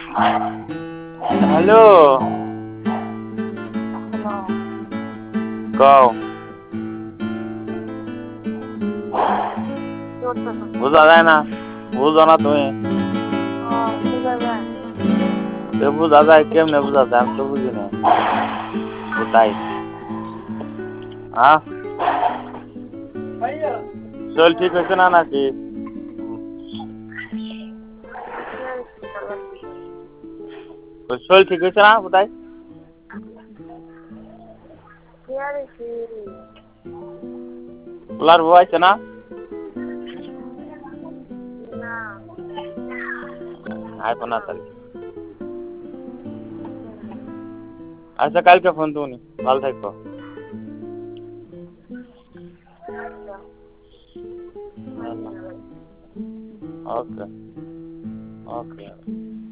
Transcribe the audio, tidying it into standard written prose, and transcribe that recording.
Hello. কও। বুঝা যায় না, বুঝো না তুমি। বুঝা যায় কেমনে বুঝা যায়, আমি তো বুঝি না। তাই হ্যাঁ, শরীর ঠিক হয়েছে না নাকি? শরীর ঠিক হয়েছে না কোথায়? পোলার বউ আছে না? আইফোন না তাহলে। আচ্ছা কালকে ফোন তুমি, ভালো থাকো। ওকে ওকে।